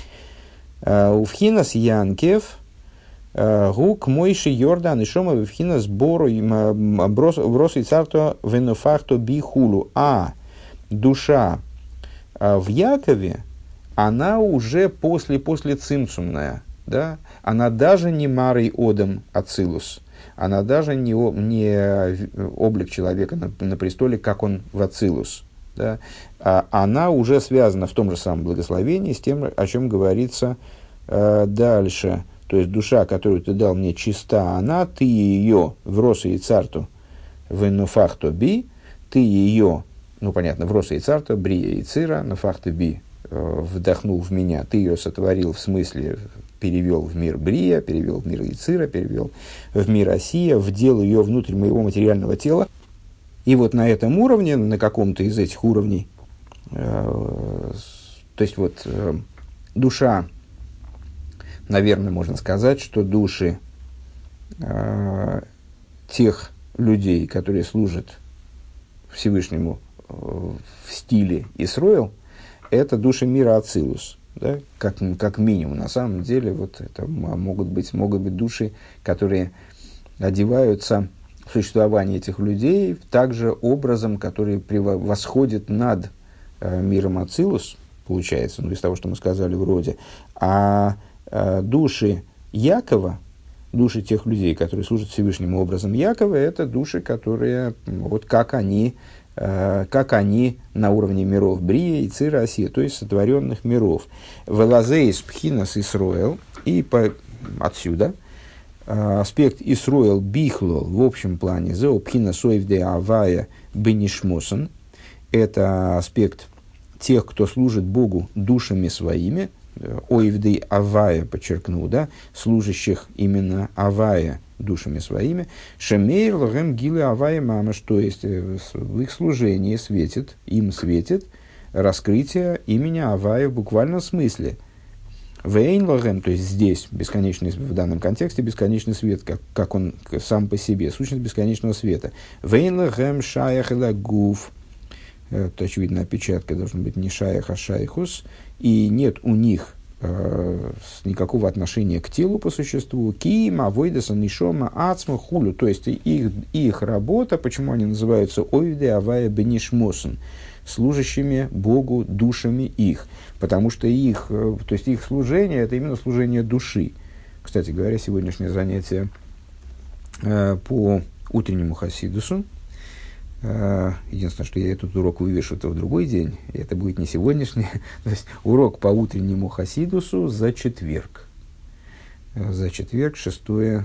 Увхинас янкев, гук мойши йордан и шома увхинас бору брос и царто венофахто бихулу. А душа в Якове, она уже после, после цимцумная, да? Она даже не марой одам ацилус, она даже не, не облик человека на, на престоле, как он в ацилус. Да? А она уже связана в том же самом благословении с тем, о чем говорится э, дальше. То есть душа, которую ты дал мне, чиста она, ты ее в росу и царту венуфахто би, ты ее, ну понятно, в росу и царту, брия и цира, нуфахто би, э, вдохнул в меня, ты ее сотворил, в смысле перевел в мир Брия, перевел в мир Ицира, перевел в мир Осия, вдел ее внутрь моего материального тела. И вот на этом уровне, на каком-то из этих уровней, э, то есть вот э, душа, наверное, можно сказать, что души э, тех людей, которые служат Всевышнему в стиле Исроэл, это души мира Ацилус, да, как, как минимум. На самом деле, вот это могут быть, могут быть души, которые одеваются в существование этих людей также образом, который восходит над э, миром Ацилус, получается, ну, из того, что мы сказали вроде, а э, души Якова, души тех людей, которые служат Всевышнему образом Якова, это души, которые, вот как они, э, как они на уровне миров Брия и Цира Осия, то есть сотворенных миров. Велазеис Пхинас Исроэл, и по, отсюда э, аспект Исроэл Бихлол в общем плане, Зео Пхинас Ойвде Авая Бенишмосен, это аспект тех, кто служит Богу душами своими, Ойвдей Авая, подчеркну, да, служащих именно Авая душами своими, Шемейр Логем Гилы Авая Мамаш, то есть в их служении светит, им светит раскрытие имени Авая в буквальном смысле. Вейн Логем, то есть здесь бесконечный, в данном контексте бесконечный свет, как, как он сам по себе, сущность бесконечного света. Вейн Логем Шаях Лагуф, это, очевидно, опечатка должна быть не шаях, а шайхус, и нет у них э, никакого отношения к телу по существу, кима, авойдеса, нишома, ацма, хулю, то есть их, их работа, почему они называются ойвде авая бенишмосен, служащими Богу душами их, потому что их, э, то есть их служение, это именно служение души. Кстати говоря, сегодняшнее занятие э, по утреннему хасидусу, единственное, что я этот урок вывешу -то в другой день, и это будет не сегодняшний, то есть урок по утреннему хасидусу за четверг. За четверг, шестое,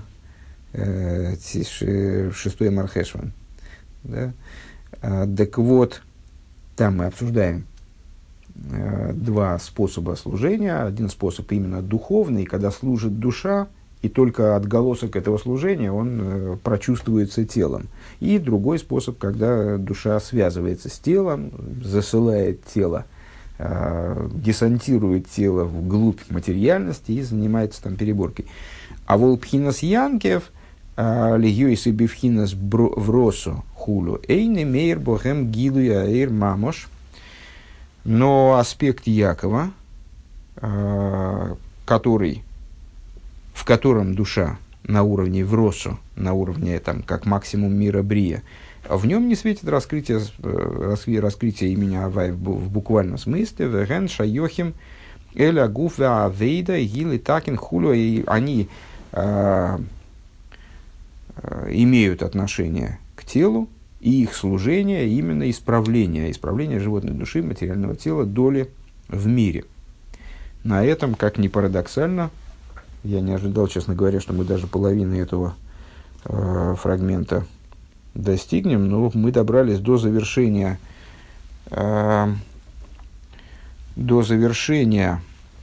шестое Мархешван. Да? Так вот, там мы обсуждаем два способа служения. Один способ именно духовный, когда служит душа, и только отголосок этого служения, он э, прочувствуется телом. И другой способ, когда душа связывается с телом, засылает тело, э, десантирует тело вглубь материальности и занимается там переборкой. А волпхинас янкев, льюис и бифхинас вросу хулу, эйны мейр бохем гилу яэйр мамош. Но аспект Якова, э, который... в котором душа на уровне вросу, на уровне там, как максимум мира Брия, в нем не светит раскрытие, раскрытие имени Авай в, в буквальном смысле. Веген шайохим эля гуфа авейда гилы такин хулу, и они э, э, имеют отношение к телу, и их служение именно исправление, исправление животной души, материального тела, доли в мире. На этом, как ни парадоксально, я не ожидал, честно говоря, что мы даже половины этого э, фрагмента достигнем, но мы добрались до завершения, э, до завершения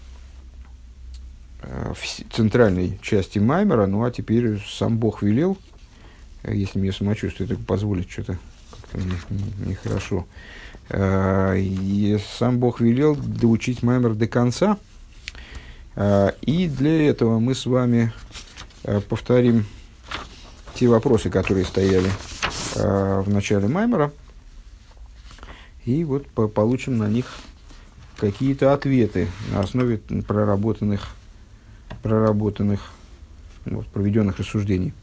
э, центральной части Маймера. Ну, а теперь сам Бог велел, если мне самочувствие так позволит, что-то как-то нехорошо, не, не э, и сам Бог велел доучить Маймер до конца. И для этого мы с вами повторим те вопросы, которые стояли в начале Маймера, и вот получим на них какие-то ответы на основе проработанных, проработанных вот, проведенных рассуждений.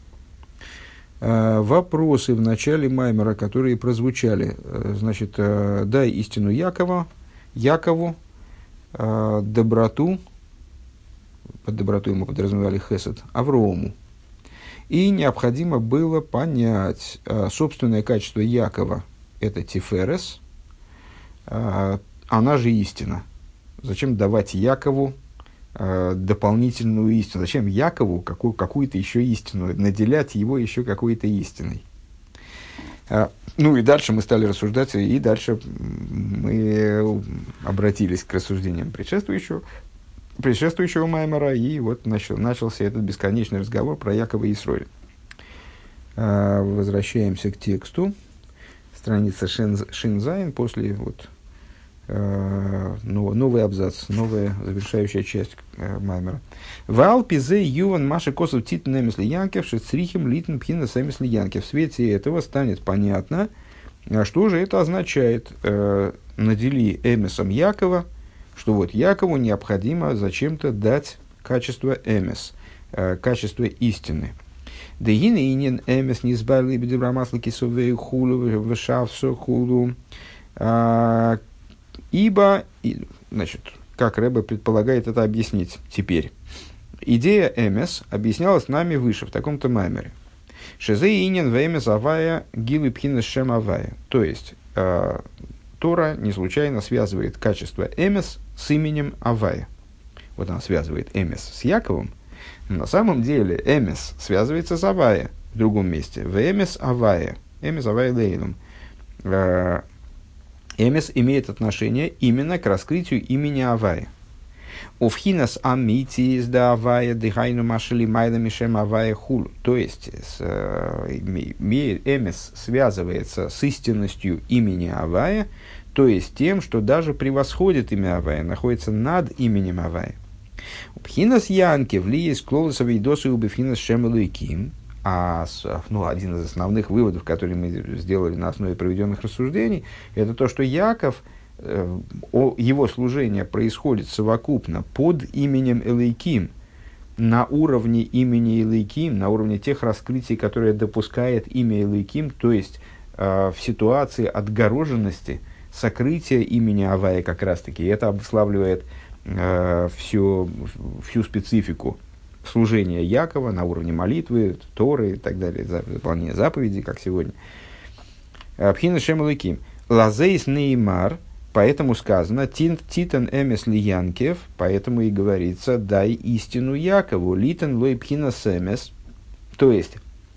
Вопросы в начале Маймера, которые прозвучали. Значит, дай истину Якова, Якову, доброту, под доброту ему подразумевали хесед, Аврому. И необходимо было понять, а, собственное качество Якова – это тиферес, а, она же истина. Зачем давать Якову а, дополнительную истину? Зачем Якову какую- какую-то еще истину, наделять его еще какой-то истиной? А, ну и дальше мы стали рассуждать, и дальше мы обратились к рассуждениям предшествующего, предшествующего Маймера, и вот начал, начался этот бесконечный разговор про Якова и Исроэль. А, возвращаемся к тексту. Страница Шинзайн, после вот, э, новый абзац, новая завершающая часть э, маймера. Вал пизе юван маши косов титн эмис лиянкев шицрихим литн пхинас эмис лиянкев. В свете этого станет понятно, что же это означает. Э, надели эмисом Якова, что вот Якову необходимо зачем-то дать качество эмис, э, качество истины. Дегин инин эмис не избавили бедебрамасла кисовей хулу вышавсу хулу. Ибо, значит, как Ребе предполагает это объяснить теперь. Идея эмес объяснялась нами выше, в таком-то маймере. Шезе инин вэмес авая гилы пхинес шем авая. То есть, э, Тора не случайно связывает качество эмес с именем Авая. Вот она связывает эмес с Яковом. На самом деле эмес связывается с Авая в другом месте. В эмес Авая. Эмес Авая Лейлом. Эмес имеет отношение именно к раскрытию имени Авая. Увхинас амити да Авая дыхайну машили майда мишем Авая хул. То есть эмес связывается с истинностью имени Авая, то есть тем, что даже превосходит имя Авая, находится над именем Авая. Пхинас Янки влияет клолосов и досы убифхинас шемелуиким. А ну, один из основных выводов, которые мы сделали на основе проведенных рассуждений, это то, что Яков, э, о, его служение происходит совокупно под именем Элейким, на уровне имени Элейким, на уровне тех раскрытий, которые допускает имя Элейким, то есть э, в ситуации отгороженности, сокрытия имени Авая как раз-таки. И это обуславливает э, всю, всю специфику служения Якова на уровне молитвы, Торы и так далее, выполнения заповедей, как сегодня. Пхина шем элоким. Лазейс неймар, поэтому сказано, титан эмес лиянкев, поэтому и говорится, дай истину Якову, литан лой пхина семес. То есть,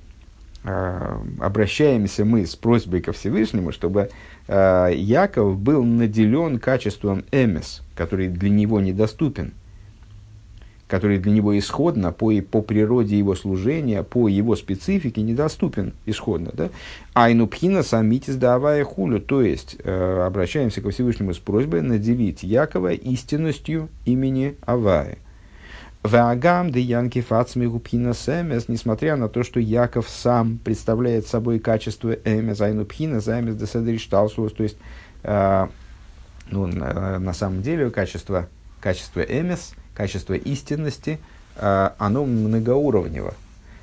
обращаемся мы с просьбой ко Всевышнему, чтобы Яков был наделен качеством эмес, который для него недоступен, который для него исходно, по, по природе его служения, по его специфике недоступен исходно. Да? Айну пхина самитис да авая хулю, то есть э, обращаемся ко Всевышнему с просьбой наделить Якова истинностью имени Авая. Ваагам де янки фацмигу пхина сэмес, несмотря на то, что Яков сам представляет собой качество эмес, айну пхина займес де седришталсус, то есть э, ну, на, на самом деле качество, качество эмес, качество истинности, оно многоуровнево.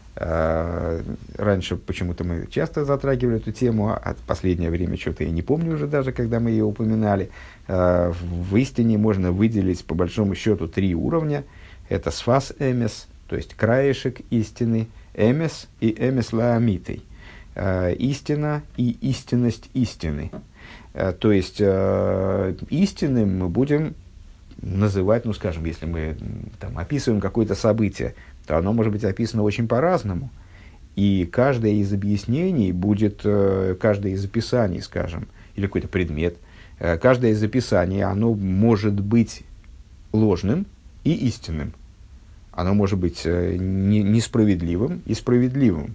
Раньше почему-то мы часто затрагивали эту тему, а в последнее время что-то я не помню уже даже, когда мы ее упоминали. В истине можно выделить по большому счету три уровня. Это сфас эмес, то есть краешек истины, эмес и эмес лаамитый. Истина и истинность истины. То есть истинным мы будем называть, ну, скажем, если мы там описываем какое-то событие, то оно может быть описано очень по-разному. И каждое из объяснений будет, каждое из описаний, скажем, или какой-то предмет, каждое из описаний, оно может быть ложным и истинным. Оно может быть несправедливым и справедливым.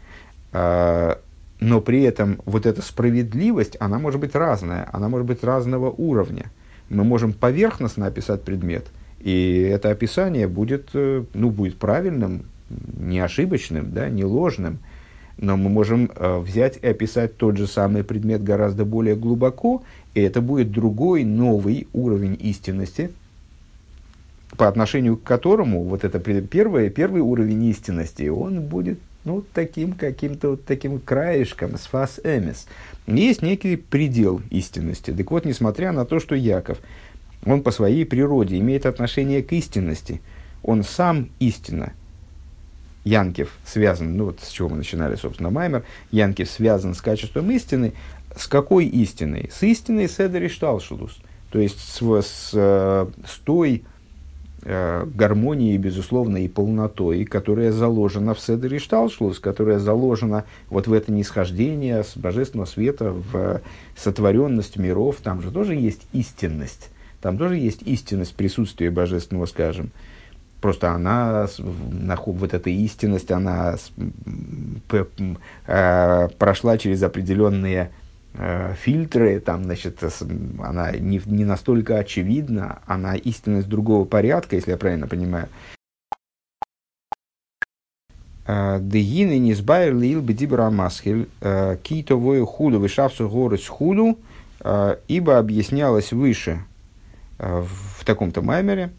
Но при этом вот эта справедливость, она может быть разная, она может быть разного уровня. Мы можем поверхностно описать предмет, и это описание будет, ну, будет правильным, не ошибочным, да, не ложным, но мы можем э, взять и описать тот же самый предмет гораздо более глубоко, и это будет другой, новый уровень истинности, по отношению к которому вот это первое, первый уровень истинности, он будет, ну, таким каким-то вот таким краешком, сфас эмес. Есть некий предел истинности. Так вот, несмотря на то, что Яков, он по своей природе имеет отношение к истинности, он сам истина. Янкев связан, ну вот с чего мы начинали, собственно, маймер, Янкев связан с качеством истины. С какой истиной? С истиной седер и шталшулус. То есть с, с, с той э, гармонией, безусловно, и полнотой, которая заложена в седер и шталшулус, которая заложена вот в это нисхождение с божественного света в сотворенность миров. Там же тоже есть истинность. Там тоже есть истинность присутствия божественного, скажем. Просто она, вот эта истинность, она прошла через определенные э, фильтры, там, значит, она не, не настолько очевидна, она истинность другого порядка, если я правильно понимаю. Дегины не сбайр лил бедибра масхиль кито вою худу вышавсу горы с худу, ибо объяснялось выше в таком-то маймере,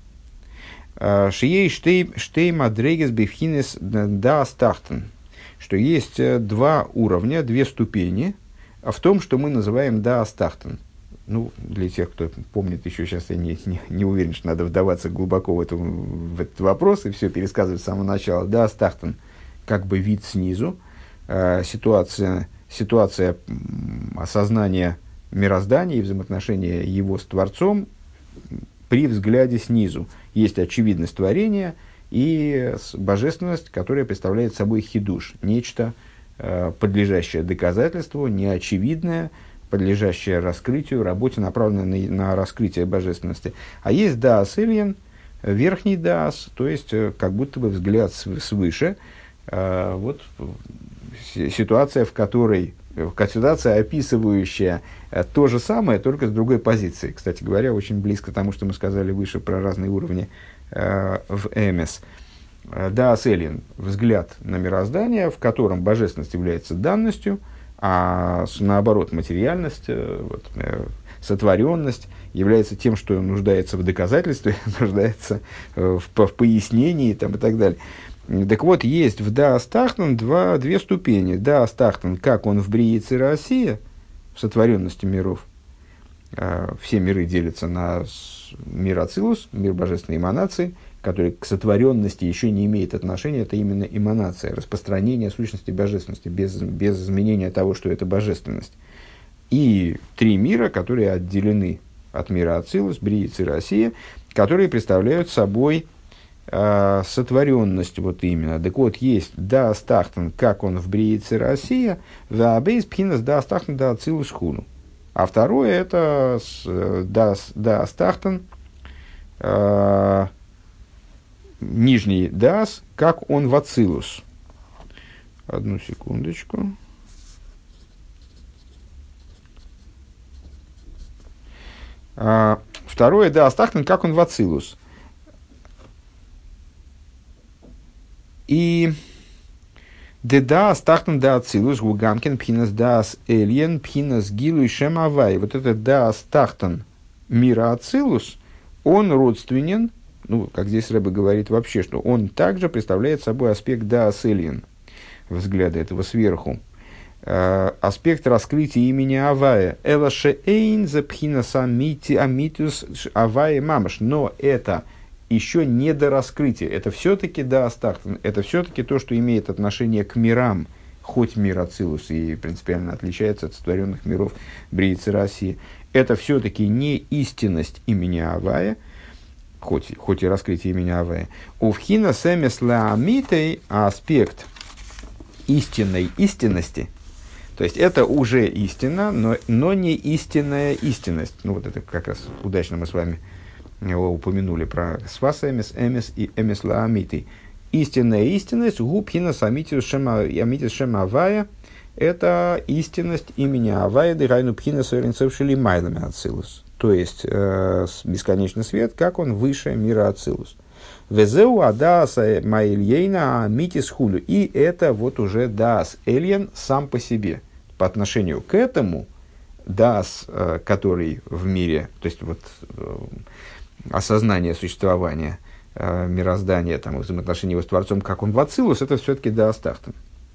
шией штей мадрегес бифхинес да астахтен, что есть два уровня, две ступени в том, что мы называем да астахтен. Ну, для тех, кто помнит еще, сейчас я не, не, не уверен, что надо вдаваться глубоко в, эту, в этот вопрос и все пересказывать с самого начала. Да астахтен, как бы вид снизу, э, ситуация, ситуация осознания мироздания и взаимоотношения его с Творцом при взгляде снизу. Есть очевидность творения и божественность, которая представляет собой хидуш, нечто, э, подлежащее доказательству, неочевидное, подлежащее раскрытию, работе, направленной на, на раскрытие божественности. А есть даас эльен, верхний даас, то есть э, как будто бы взгляд свыше. Э, вот ситуация, в которой ситуация, описывающая то же самое, только с другой позиции. Кстати говоря, очень близко к тому, что мы сказали выше про разные уровни э, в эмес. Даас эльен – взгляд на мироздание, в котором божественность является данностью, а наоборот, материальность, э, вот, э, сотворенность является тем, что нуждается в доказательстве, нуждается э, в, в пояснении там, и так далее. Так вот, есть в Даас Тахтан два, две ступени. Даас Тахтан, как он в Брии Цира Асия, в сотворенности миров. Э, все миры делятся на мир Ацилус, мир божественной эманации, который к сотворенности еще не имеет отношения. Это именно эманация, распространение сущности божественности, без, без изменения того, что это божественность. И три мира, которые отделены от мира Ацилус, Брии Цира Асия, которые представляют собой сотворенность вот именно. Так вот, есть Даас Тахтан, как он в Брии Цира Асия, ваабейс пхинас Даас Тахтан да Ацилус хуну. А второе это Даас Тахтан, э, нижний Даас, как он в Ацилус. Одну секундочку. А, второе Даас Тахтан, как он в Ацилус. И дедаас тахтан да ацилус гугамкин пхинас даас эльен пхинас гилу и шем авай. Вот этот даас тахтан мира ацилус, он родственен, ну, как здесь Рэбе говорит вообще, что он также представляет собой аспект даас эльен, взгляда этого сверху. Э, аспект раскрытия имени Авая. Эла шеэйн за пхинас амитус авая мамаш. Но это еще не до раскрытия. Это все-таки Даас Тахтан. Это все-таки то, что имеет отношение к мирам, хоть мир Ацилус и принципиально отличается от сотворенных миров Брии Цира Асия. Это все-таки не истинность имени Авая, хоть, хоть и раскрытие имени Авая. Увхина сэмес лаамитей, аспект истинной истинности. То есть это уже истина, но, но не истинная истинность. Ну вот это как раз удачно мы с вами его упомянули про свас эмес, эмес и эмес лаамитей. Истинная истинность, губхинас амитис шема авая, это истинность имени Авая, дырайну пхинас оренцев шелимайлами ацилус. То есть, э, бесконечный свет, как он выше мира ацилус. Везеу адаса маильейна амитис хулю. И это вот уже даас эльен сам по себе. По отношению к этому, даас, э, который в мире, то есть вот э, осознание существования э, мироздания, там, взаимоотношения его с Творцом, как он в Ацилус, это все-таки Даас Тахтан.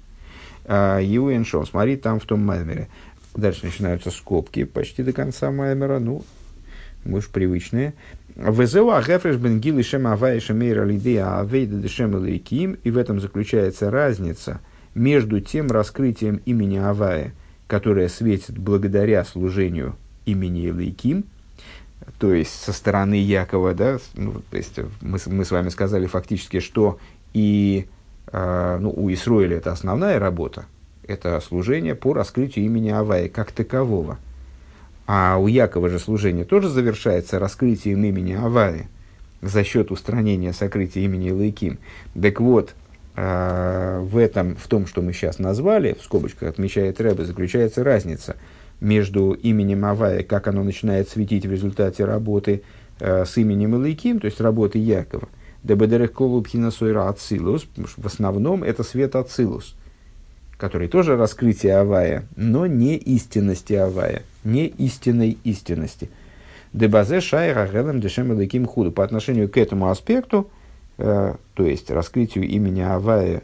Юэн Шон, смотри, там в том маймере. Дальше начинаются скобки почти до конца маймера, ну, мы уж привычные. «Везеу агефреш бен гил и шем авай шемейра лидея авейда дешем элейким». И в этом заключается разница между тем раскрытием имени Авая, которое светит благодаря служению имени Элейким, то есть со стороны Якова, да, ну, то есть мы, мы с вами сказали фактически, что и э, ну, у Исроэля это основная работа, это служение по раскрытию имени Авая как такового. А у Якова же служение тоже завершается раскрытием имени Авая за счет устранения сокрытия имени Элейким. Так вот, э, в этом, в том, что мы сейчас назвали, в скобочках отмечает Ребе, заключается разница. между именем Авая, как оно начинает светить в результате работы э, с именем Элейким, то есть работы Якова. Дебедерех колу пхина сойра ацилус, в основном это свет ацилус, который тоже раскрытие Авая, но не истинности Авая, не истинной истинности. Дебазе шайра гелем дешем Элейким худу. По отношению к этому аспекту, э, то есть раскрытию имени Авая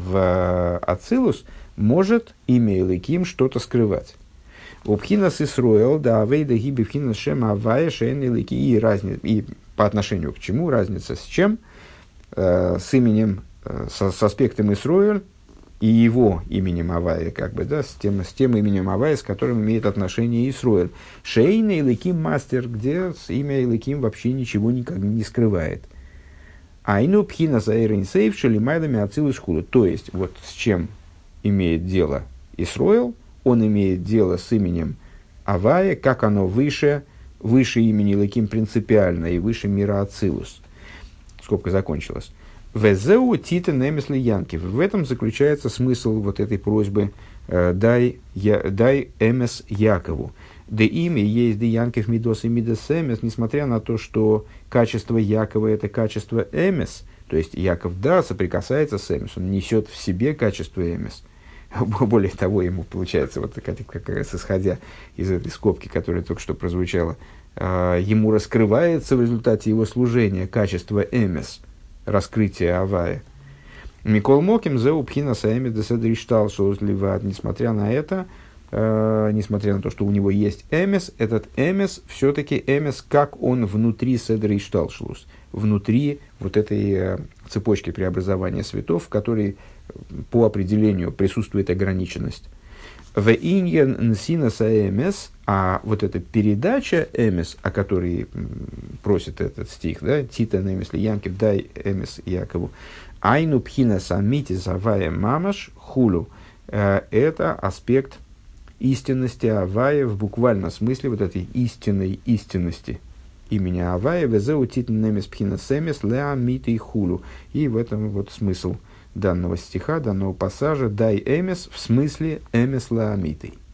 в ацилус, может имя Элейким что-то скрывать. Убхинас Исруэл, да, авейда гиби бхинас шем Авая шен Элейки. И, разни... и по отношению к чему разница с чем? Э, с именем, э, с, с аспектом Исруэль и его именем Авая, как бы, да, с тем, с тем именем Авая, с которым имеет отношение Исруэль. Шейн Элейким мастер, где имя Элейким вообще ничего никак не скрывает. Айну пхинас аэрин сейф шелимайлами ацилус худу. То есть, вот с чем имеет дело Исруэль, он имеет дело с именем Авая, как оно выше, выше имени Элейким принципиально и выше мира Ацилус. Скобка закончилась. Везеу тита немесли янкив. В этом заключается смысл вот этой просьбы э, «дай, я, дай эмес Якову». Да имя есть де янкив мидос и мидос эмес, несмотря на то, что качество Якова – это качество эмес, то есть Яков, да, соприкасается с эмес, он несет в себе качество эмес. Более того, ему получается, вот как, как раз исходя из этой скобки, которая только что прозвучала, э, ему раскрывается в результате его служения качество эмес, раскрытие Авая. Микол Моким зеу пхина саэмес деседриштал шоузливад. Несмотря на это, э, несмотря на то, что у него есть эмес, этот эмес все-таки эмес, как он внутри седришталшлус, внутри вот этой э, цепочки преобразования светов, в которой по определению присутствует ограниченность. В иньен нсинаса эмес, а вот эта передача эмес, о которой просит этот стих, да, Тита немесли Янкив, дай эмес Якову, айну пхина самити завая мамаш хулю, это аспект истинности Авая в буквальном смысле, вот этой истинной истинности имени Авая, везеу тита немес пхина сэмес леа мити хулю. И в этом вот смысл данного стиха, данного пассажа, дай эмес в смысле эмес лаамитый.